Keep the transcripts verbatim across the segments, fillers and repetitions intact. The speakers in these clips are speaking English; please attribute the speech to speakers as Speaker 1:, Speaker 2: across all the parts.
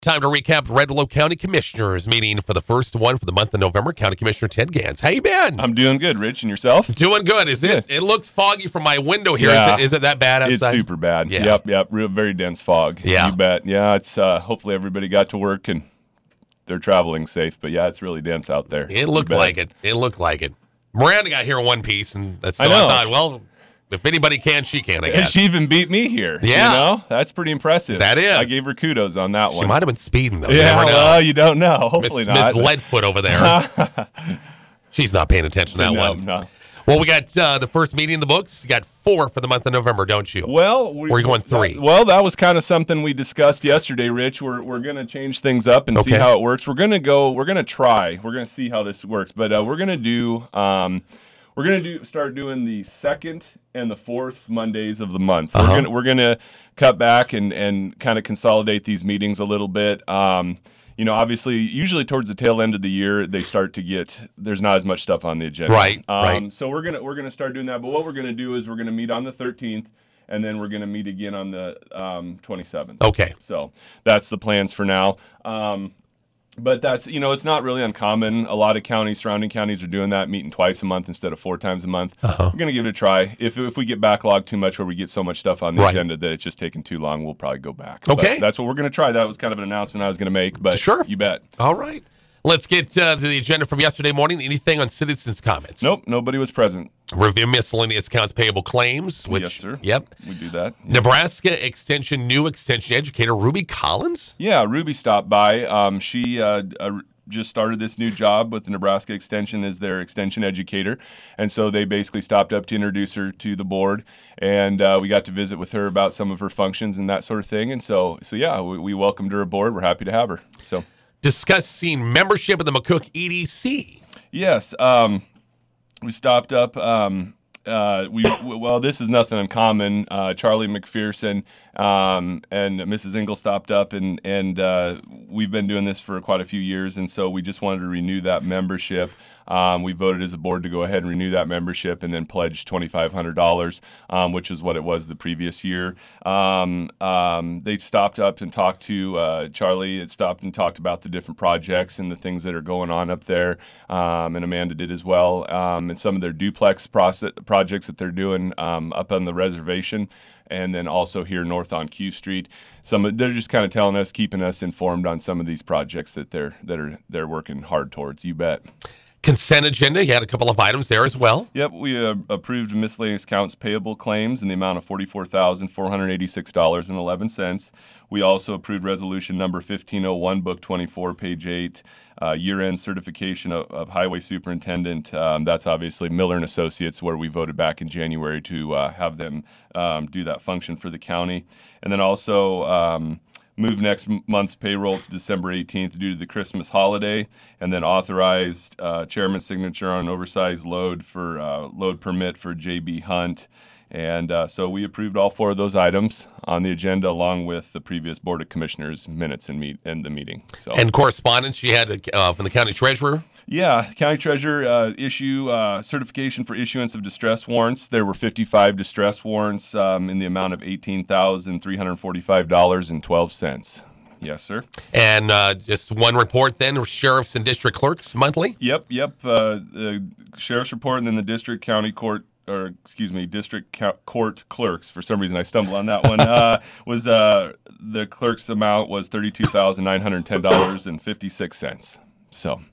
Speaker 1: Time to recap Redlow County Commissioners meeting for the first one for the month of November. County Commissioner Ted Gans. How you been?
Speaker 2: I'm doing good, Rich. And yourself?
Speaker 1: Doing good. Is it? It looks foggy from my window here.
Speaker 2: Yeah.
Speaker 1: Is, it, is it that bad outside?
Speaker 2: It's super bad.
Speaker 1: Yeah.
Speaker 2: Yep, yep. Real, very dense fog.
Speaker 1: Yeah.
Speaker 2: You bet. Yeah, it's uh, hopefully everybody got to work and they're traveling safe. But yeah, it's really dense out there.
Speaker 1: It looked like it. It looked like it. Miranda got here in one piece, and that's so
Speaker 2: I know.
Speaker 1: I thought, well, if anybody can, she can, I
Speaker 2: And
Speaker 1: guess.
Speaker 2: she even beat me here.
Speaker 1: Yeah.
Speaker 2: You know? That's pretty impressive.
Speaker 1: That is.
Speaker 2: I gave her kudos on that
Speaker 1: She
Speaker 2: one.
Speaker 1: might have been speeding, though. You
Speaker 2: Yeah,
Speaker 1: never know.
Speaker 2: well, you don't know. Hopefully
Speaker 1: Miss,
Speaker 2: not.
Speaker 1: Miss Leadfoot over there. She's not paying attention to that
Speaker 2: no,
Speaker 1: one.
Speaker 2: no.
Speaker 1: Well, we got uh, the first meeting in the books. You got four for the month of November, don't you?
Speaker 2: Well, we,
Speaker 1: Or are you going three?
Speaker 2: That, well, that was kind of something we discussed yesterday, Rich. We're we're gonna change things up and see
Speaker 1: Okay.
Speaker 2: how it works. We're gonna go. We're gonna try. We're gonna see how this works. But uh, we're gonna do. Um, we're gonna do start doing the second and the fourth Mondays of the month.
Speaker 1: Uh-huh.
Speaker 2: We're gonna we're gonna cut back and and kind of consolidate these meetings a little bit. Um, You know, obviously, usually towards the tail end of the year, they start to get there's not as much stuff on the agenda.
Speaker 1: Right,
Speaker 2: Um,
Speaker 1: right.
Speaker 2: So we're gonna we're gonna start doing that. But what we're gonna do is we're gonna meet on the thirteenth, and then we're gonna meet again on the um, twenty-seventh.
Speaker 1: Okay.
Speaker 2: So that's the plans for now. Um, but that's you know, it's not really uncommon. A lot of counties, surrounding counties, are doing that, meeting twice a month instead of four times a month.
Speaker 1: Uh-huh.
Speaker 2: We're gonna give it a try. If if we get backlogged too much, where we get so much stuff on the
Speaker 1: Right.
Speaker 2: agenda that it's just taking too long, we'll probably go back.
Speaker 1: Okay.
Speaker 2: But that's what we're gonna try. That was kind of an announcement I was gonna make. But
Speaker 1: Sure.
Speaker 2: you bet.
Speaker 1: All right. Let's get uh, to the agenda from yesterday morning. Anything on citizens' comments?
Speaker 2: Nope, nobody was present.
Speaker 1: Review miscellaneous accounts payable claims, which,
Speaker 2: Yes, sir.
Speaker 1: Yep.
Speaker 2: We do that.
Speaker 1: Nebraska Extension, new Extension educator, Ruby Collins.
Speaker 2: Yeah, Ruby stopped by. Um, she uh, uh, just started this new job with the Nebraska Extension as their extension educator. And so they basically stopped up to introduce her to the board. And uh, we got to visit with her about some of her functions and that sort of thing. And so, so yeah, we, we welcomed her aboard. We're happy to have her. So,
Speaker 1: Discussing membership of the McCook E D C.
Speaker 2: yes, um, we stopped up. Um, uh, we well, this is nothing uncommon. Uh, Charlie McPherson um, and Missus Engel stopped up, and and uh, we've been doing this for quite a few years, and so we just wanted to renew that membership. Um, we voted as a board to go ahead and renew that membership, and then pledge twenty-five hundred dollars, um, which is what it was the previous year. Um, um, they stopped up and talked to uh, Charlie. It stopped and talked about the different projects and the things that are going on up there, um, and Amanda did as well, um, and some of their duplex process, projects that they're doing um, up on the reservation. And then also here north on Q Street, some they're just kind of telling us, keeping us informed on some of these projects that they're that are they're working hard towards. You bet.
Speaker 1: Consent agenda, you had a couple of items there as well.
Speaker 2: Yep, we uh, approved miscellaneous accounts payable claims in the amount of forty-four thousand four hundred eighty-six dollars and eleven cents. We also approved resolution number fifteen oh one, book twenty-four, page eight, uh, year-end certification of, of highway superintendent. Um, that's obviously Miller and Associates, where we voted back in January to uh, have them um, do that function for the county. And then also um, move next month's payroll to December eighteenth due to the Christmas holiday, and then authorized uh, chairman's signature on an oversized load for uh, load permit for J B Hunt. And uh, so we approved all four of those items on the agenda, along with the previous Board of Commissioners minutes and meet and the meeting. So
Speaker 1: And correspondence you had uh, from the county treasurer.
Speaker 2: yeah, county treasurer uh, issue uh, certification for issuance of distress warrants. There were fifty-five distress warrants um, in the amount of eighteen thousand three hundred forty-five dollars and twelve cents. Yes, sir.
Speaker 1: And uh, just one report then, sheriffs and district clerks monthly.
Speaker 2: Yep, yep. Uh, the sheriff's report and then the district county court, or excuse me, district co- court clerks. For some reason, I stumbled on that one. Uh, was uh, the clerk's amount was thirty-two thousand nine hundred ten dollars and fifty-six cents. So.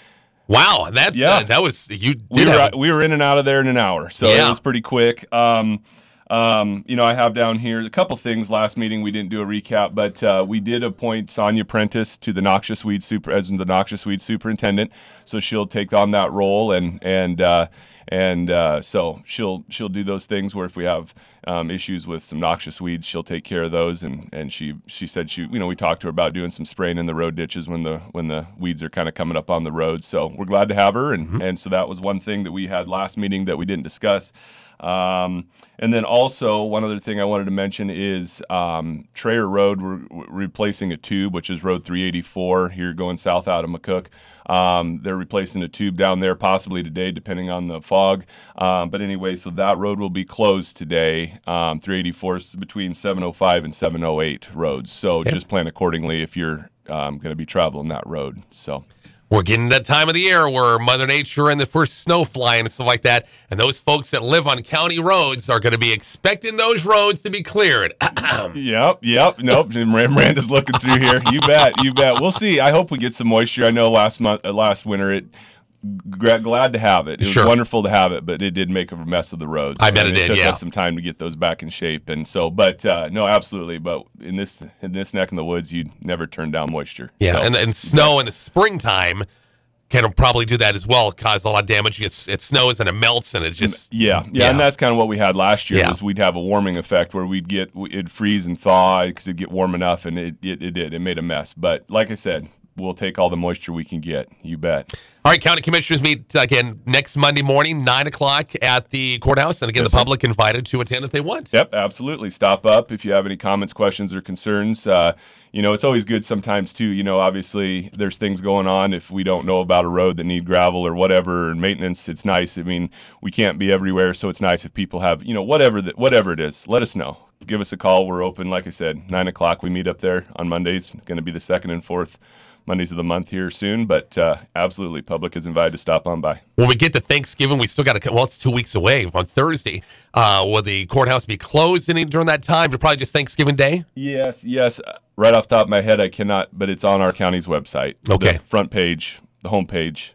Speaker 1: Wow, that
Speaker 2: Yeah.
Speaker 1: uh, that was you. Did
Speaker 2: We were,
Speaker 1: have,
Speaker 2: we were in and out of there in an hour, so
Speaker 1: Yeah.
Speaker 2: it was pretty quick. Um, um, you know, I have down here a couple things. Last meeting we didn't do a recap, but uh, we did appoint Sonia Prentice to the noxious weed super as the noxious weed superintendent. So she'll take on that role, and and uh, and uh, so she'll she'll do those things where if we have um, issues with some noxious weeds, she'll take care of those. And, and she she said she you know we talked to her about doing some spraying in the road ditches when the when the weeds are kind of coming up on the road. So we're glad to have her, and mm-hmm. and so that was one thing that we had last meeting that we didn't discuss. Um, and then also one other thing I wanted to mention is um, Trayer Road, we're, we're replacing a tube, which is Road three eighty-four here going south out of McCook. Um, they're replacing a tube down there possibly today, depending on the fog. Um, but anyway, so that road will be closed today. Um, three eighty-four is between seven oh five and seven oh eight roads. So
Speaker 1: Okay.
Speaker 2: just plan accordingly if you're um, going to be traveling that road. So.
Speaker 1: We're getting that time of the year where Mother Nature and the first snow flying and stuff like that. And those folks that live on county roads are going to be expecting those roads to be cleared.
Speaker 2: Yep, yep, nope. And Miranda's looking through here. You bet, you bet. We'll see. I hope we get some moisture. I know last month, uh, last winter, it. G- glad to have it. It was
Speaker 1: sure.
Speaker 2: wonderful to have it, but it did make a mess of the roads.
Speaker 1: I bet
Speaker 2: and
Speaker 1: it,
Speaker 2: it
Speaker 1: did.
Speaker 2: took
Speaker 1: Yeah,
Speaker 2: us some time to get those back in shape, and so. But uh, no, absolutely. But in this in this neck in the woods, you'd never turn down moisture.
Speaker 1: Yeah,
Speaker 2: so.
Speaker 1: and and snow in the springtime can probably do that as well. Cause a lot of damage. It, it snows and it melts, and it just
Speaker 2: yeah, yeah,
Speaker 1: yeah.
Speaker 2: and that's kind of what we had last year.
Speaker 1: Yeah.
Speaker 2: Was we'd have a warming effect where we'd get it'd freeze and thaw because it'd get warm enough, and it, it it did. It made a mess. But like I said, we'll take all the moisture we can get. You bet.
Speaker 1: All right, county commissioners meet again next Monday morning, nine o'clock at the courthouse. And again,
Speaker 2: Yes,
Speaker 1: the
Speaker 2: sir.
Speaker 1: public invited to attend if they want.
Speaker 2: Yep, absolutely. Stop up if you have any comments, questions, or concerns. Uh, you know, it's always good sometimes, too. You know, obviously, there's things going on. If we don't know about a road that need gravel or whatever, or maintenance, it's nice. I mean, we can't be everywhere, so it's nice if people have, you know, whatever that, whatever it is, let us know. Give us a call. We're open, like I said, nine o'clock. We meet up there on Mondays. Going to be the second and fourth Mondays of the month here soon, but uh, absolutely, public is invited to stop on by.
Speaker 1: When we get to Thanksgiving, we still got to, well, it's two weeks away on Thursday. Uh, will the courthouse be closed any, during that time? Or probably just Thanksgiving Day?
Speaker 2: Yes, yes. Right off the top of my head, I cannot, but it's on our county's website.
Speaker 1: Okay.
Speaker 2: The front page, the home page.